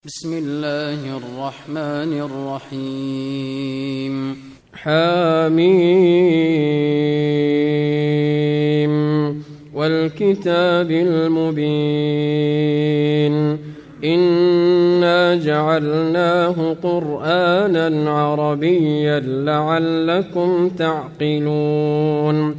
بسم الله الرحمن الرحيم حميم والكتاب المبين إنا جعلناه قرآنا عربيا لعلكم تعقلون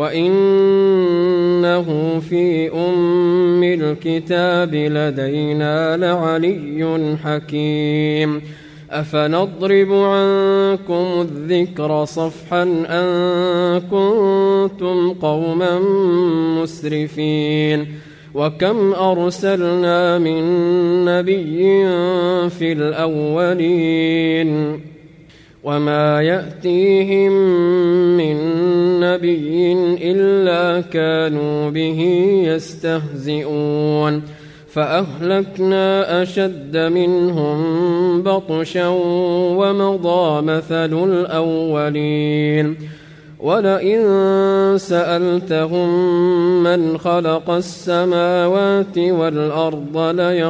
وإنه في أم الكتاب لدينا لعلي حكيم أفنضرب عنكم الذكر صفحا أن كنتم قوما مسرفين وكم أرسلنا من نبي في الأولين وما يأتيهم من نبي إلا كانوا به يستهزئون فأهلكنا أشد منهم بطشا ومضى مثل الأولين ولئن سألتهم من خلق السماوات والأرض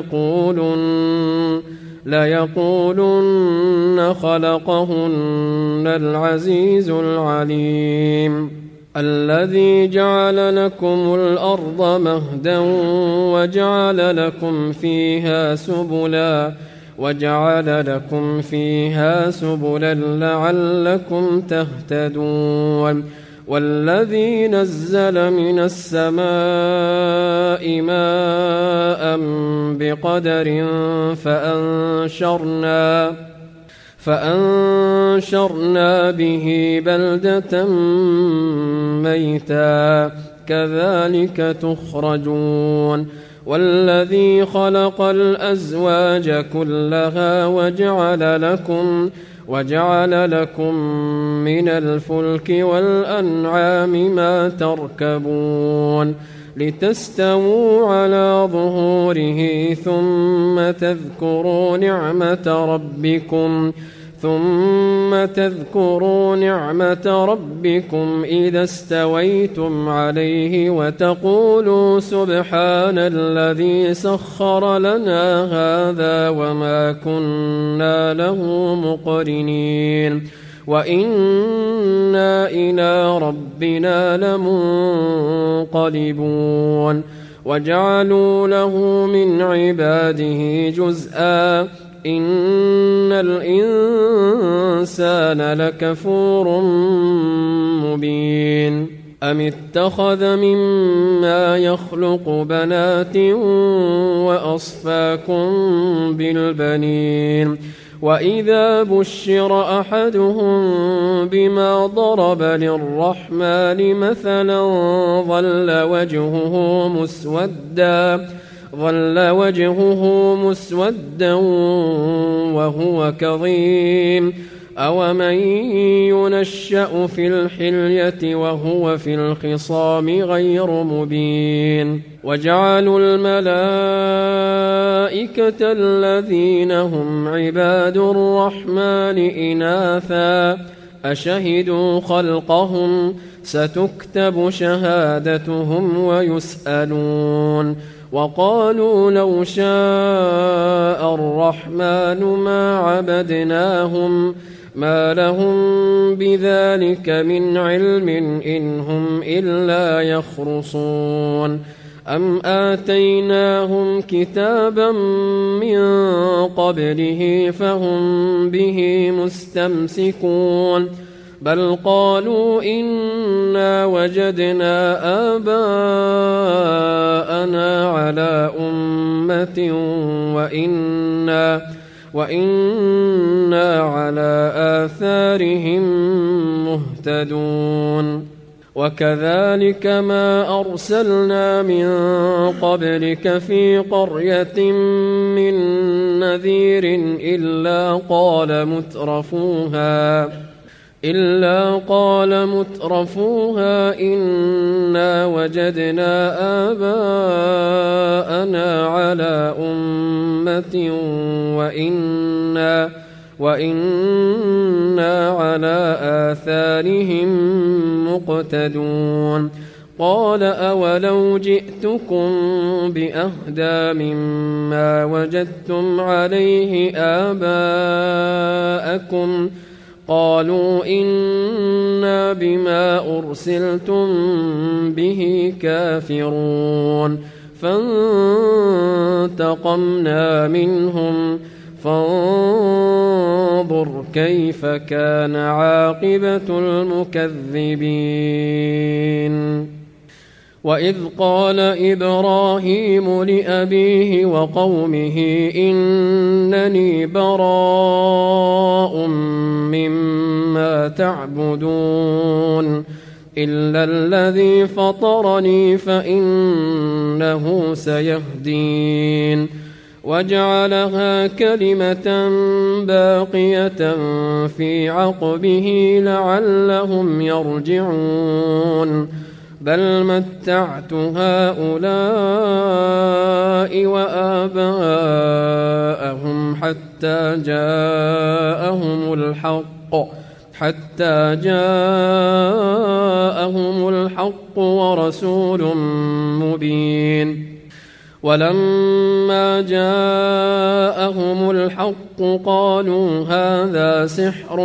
ليقولن خلقهن العزيز العليم الذي جعل لكم الأرض مهدا وجعل لكم فيها سبلا لعلكم تهتدون والذي نزل من السماء ماء بقدر فأنشرنا به بلدة ميتا كذلك تخرجون والذي خلق الأزواج كلها وجعل لكم من الفلك والأنعام ما تركبون لتستووا على ظهوره ثم تذكروا نعمة ربكم إذا استويتم عليه وتقولوا سبحان الذي سخر لنا هذا وما كنا له مقرنين وإنا إلى ربنا لمنقلبون وجعلوا له من عباده جزءا إن الإنسان لكفور مبين أم اتخذ مما يخلق بنات وأصفاكم بالبنين وإذا بشر أحدهم بما ضرب للرحمن مثلا ظل وجهه مسودا وهو كظيم أومن ينشأ في الحلية وهو في الخصام غير مبين وجعلوا الملائكة الذين هم عباد الرحمن إناثا أشهدوا خلقهم ستكتب شهادتهم ويسألون وقالوا لو شاء الرحمن ما عبدناهم ما لهم بذلك من علم إن هم إلا يخرصون أم آتيناهم كتابا من قبله فهم به مستمسكون بل قالوا إنا وجدنا آباءنا على أمة وإنا على آثارهم مهتدون وكذلك ما أرسلنا من قبلك في قرية من نذير إلا قال مترفوها إنا وجدنا آباءنا على أمة وإنا على آثارهم مقتدون قال أولو جئتكم بأهدى مما وجدتم عليه آباءكم قالوا إنا بما أرسلتم به كافرون فانتقمنا منهم فانظر كيف كان عاقبة المكذبين وإذ قال إبراهيم لأبيه وقومه إنني براء مما تعبدون إلا الذي فطرني فإنه سيهدين وجعلها كلمة باقية في عقبه لعلهم يرجعون بل متعت هؤلاء وآباءهم حتى جاءهم الحق ورسول مبين ولما جاءهم الحق قالوا هذا سحر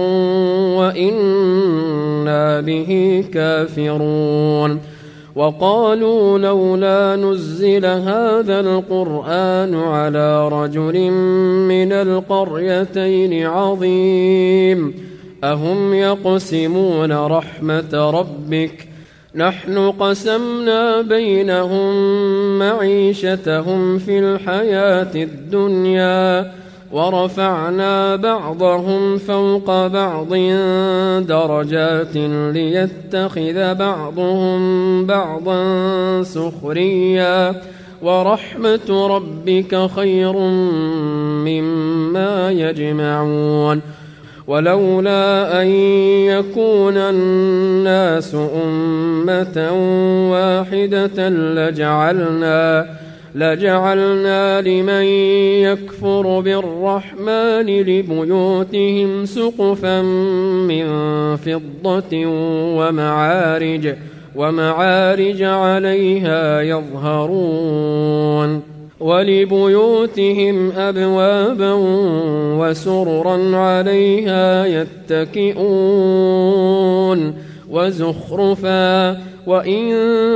وإنا به كافرون وقالوا لولا نزل هذا القرآن على رجل من القريتين عظيم أهم يقسمون رحمة ربك نحن قسمنا بينهم معيشتهم في الحياة الدنيا ورفعنا بعضهم فوق بعض درجات ليتخذ بعضهم بعضا سخريا ورحمة ربك خير مما يجمعون ولولا أن يكون الناس أمة واحدة لجعلنا لمن يكفر بالرحمن لبيوتهم سقفا من فضة ومعارج عليها يظهرون ولبيوتهم أبوابا وسررا عليها يتكئون وزخرفا وإن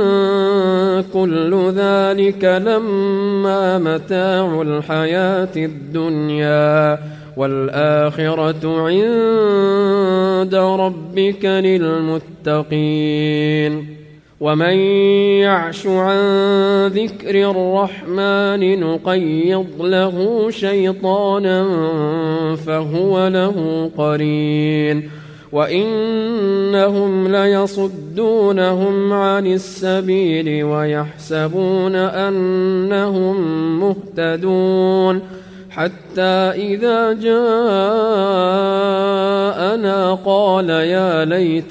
كل ذلك لما متاع الحياة الدنيا والآخرة عند ربك للمتقين ومن يعش عن ذكر الرحمن نقيض له شيطانا فهو له قرين وإنهم ليصدونهم عن السبيل ويحسبون أنهم مهتدون حتى إذا جاءنا قال يا ليت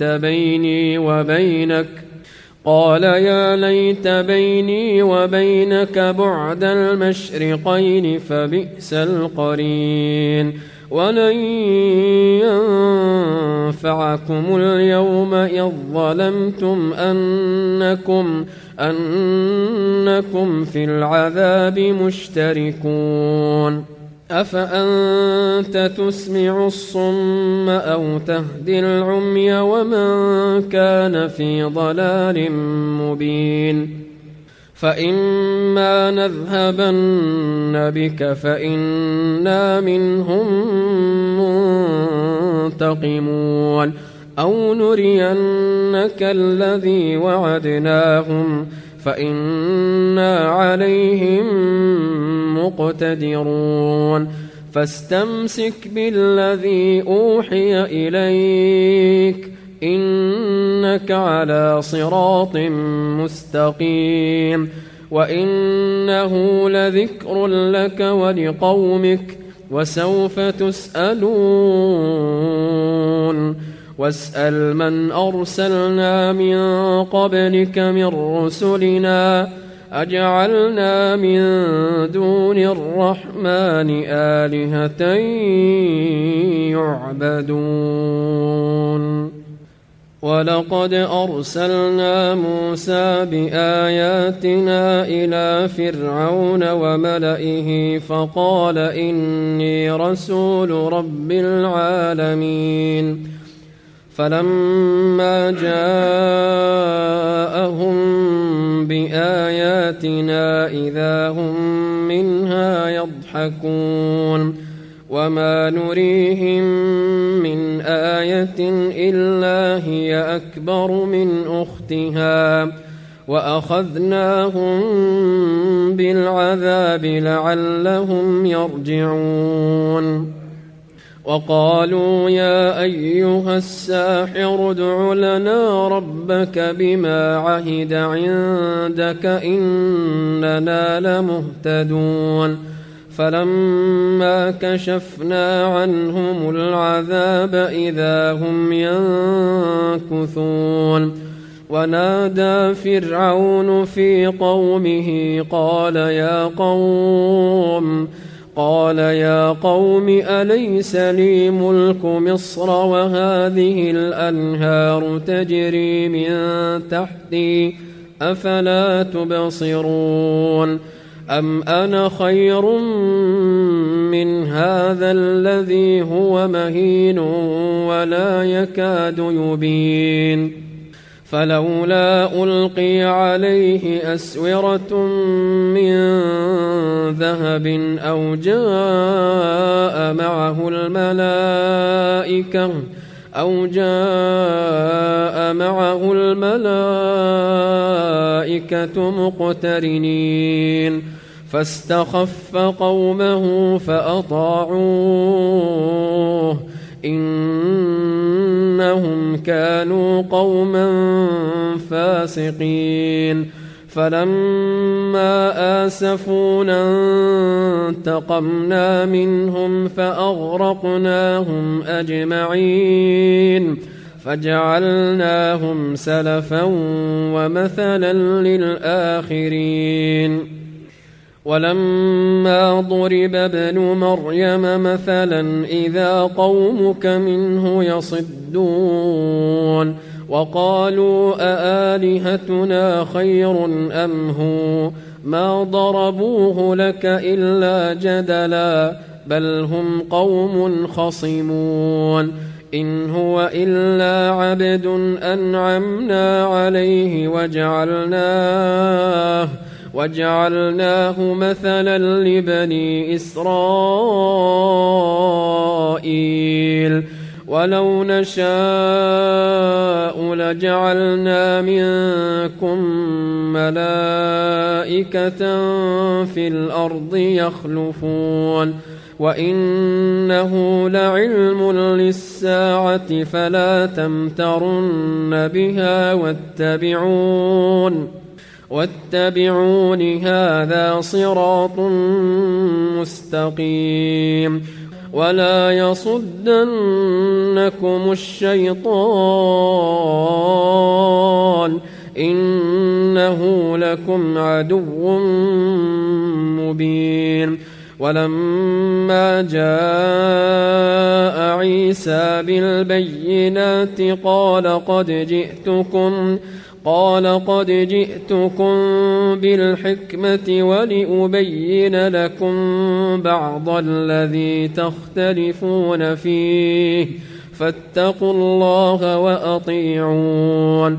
بيني وبينك بعد المشرقين فبئس القرين ولن ينفعكم اليوم إذ ظلمتم أنكم في العذاب مشتركون أفأنت تسمع الصم أو تهدي العمي ومن كان في ضلال مبين فإما نذهبن بك فإنا منهم منتقمون أو نرينك الذي وعدناهم فإنا عليهم مقتدرون فاستمسك بالذي أوحي إليك إنك على صراط مستقيم وإنه لذكر لك ولقومك وسوف تسألون واسأل من أرسلنا من قبلك من رسلنا أجعلنا من دون الرحمن آلهة يعبدون ولقد أرسلنا موسى بآياتنا إلى فرعون وملئه فقال إني رسول رب العالمين فلما جاءهم بآياتنا إذا هم منها يضحكون وما نريهم من آية إلا هي أكبر من أختها وأخذناهم بالعذاب لعلهم يرجعون وقالوا يا أيها الساحر ادع لنا ربك بما عهد عندك إننا لمهتدون فلما كشفنا عنهم العذاب إذا هم ينكثون ونادى فرعون في قومه قال يا قوم أليس لي ملك مصر وهذه الأنهار تجري من تحتي أفلا تبصرون أم أنا خير من هذا الذي هو مهين ولا يكاد يبين فلولا ألقي عليه أسورة من ذهب أو جاء معه الملائكة مقترنين فاستخف قومه فأطاعوه إنهم كانوا قوما فاسقين فلما آسفونا انتقمنا منهم فأغرقناهم أجمعين فجعلناهم سلفا ومثلا للآخرين ولما ضرب ابن مريم مثلا إذا قومك منه يصدون وقالوا أآلهتنا خير أم هو ما ضربوه لك إلا جدلا بل هم قوم خصمون إن هو إلا عبد أنعمنا عليه وجعلناه مثلا لبني إسرائيل ولو نشاء لجعلنا منكم ملائكة في الأرض يخلفون وإنه لعلم للساعة فلا تمترن بها واتبعون هذا صراط مستقيم ولا يصدنكم الشيطان إنه لكم عدو مبين ولما جاء عيسى بالبينات قال قد جئتكم بالحكمة ولأبين لكم بعض الذي تختلفون فيه فاتقوا الله وأطيعون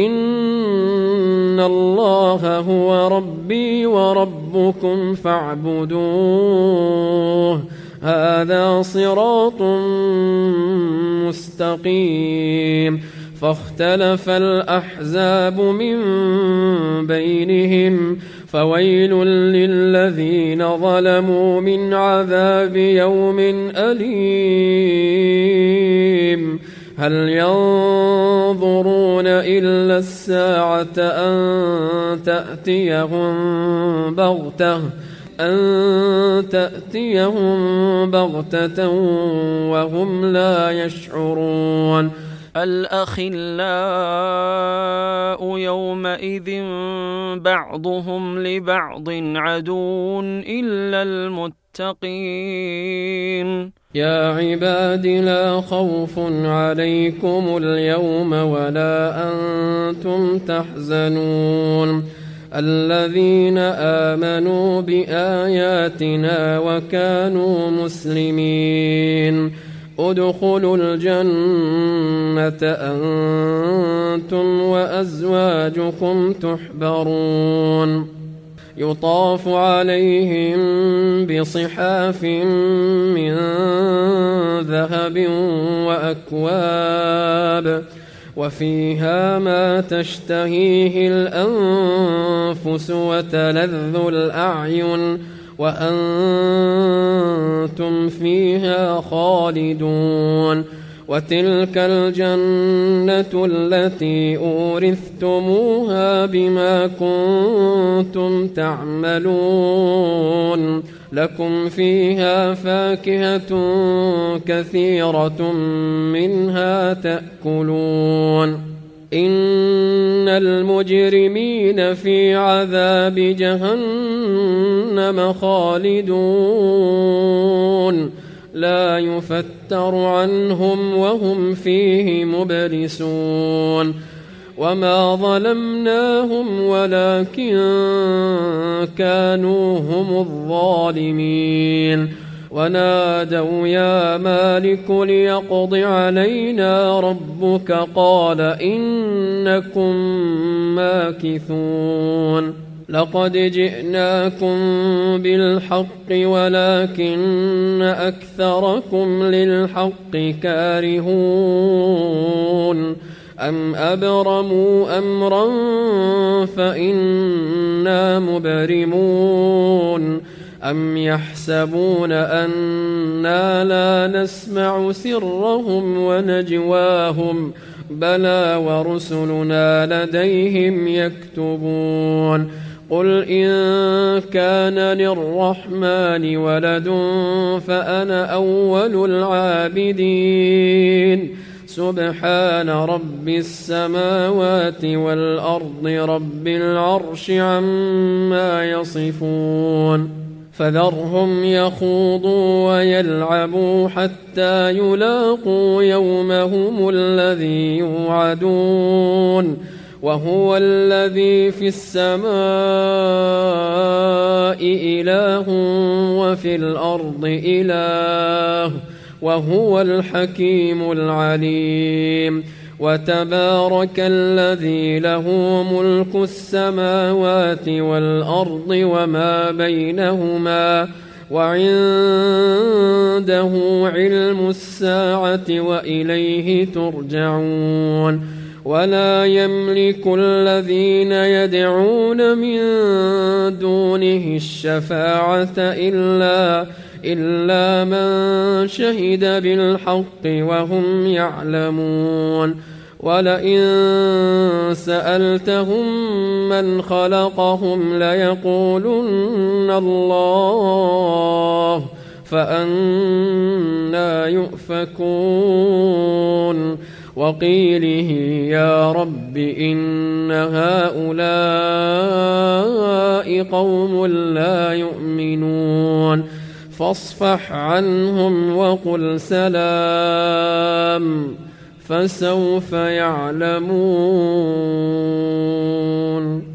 إن الله هو ربي وربكم فاعبدوه هذا صراط مستقيم فاختلف الأحزاب من بينهم فويل للذين ظلموا من عذاب يوم أليم هل ينظرون إلا الساعة أن تأتيهم بغتة وهم لا يشعرون الأخلاء يومئذ بعضهم لبعض عدو إلا المتقين يا عباد لا خوف عليكم اليوم ولا أنتم تحزنون الذين آمنوا بآياتنا وكانوا مسلمين ادخلوا الجنة أنتم وأزواجكم تحبرون يطاف عليهم بصحاف من ذهب وأكواب وفيها ما تشتهيه الأنفس وتلذ الأعين وأنتم فيها خالدون وتلك الجنة التي أورثتموها بما كنتم تعملون لكم فيها فاكهة كثيرة منها تأكلون إن المجرمين في عذاب جهنم خالدون لا يفتر عنهم وهم فيه مبلسون وما ظلمناهم ولكن كانوا هم الظالمين ونادوا يا مالك ليقض علينا ربك قال إنكم ماكثون لقد جئناكم بالحق ولكن أكثركم للحق كارهون أم أبرموا أمرا فإنا مبرمون أم يحسبون أنا لا نسمع سرهم ونجواهم بلى ورسلنا لديهم يكتبون قل إن كان للرحمن ولد فأنا أول العابدين سبحان رب السماوات والأرض رب العرش عما يصفون فذرهم يخوضوا ويلعبوا حتى يلاقوا يومهم الذي يوعدون وهو الذي في السماء إله وفي الأرض إله وهو الحكيم العليم وتبارك الذي له ملك السماوات والأرض وما بينهما وعنده علم الساعة وإليه ترجعون ولا يملك الذين يدعون من دونه الشفاعة إلا من شهد بالحق وهم يعلمون ولئن سألتهم من خلقهم ليقولن الله فأنى يؤفكون وقيله يا رب إن هؤلاء قوم لا يؤمنون فاصفح عنهم وقل سلام فسوف يعلمون.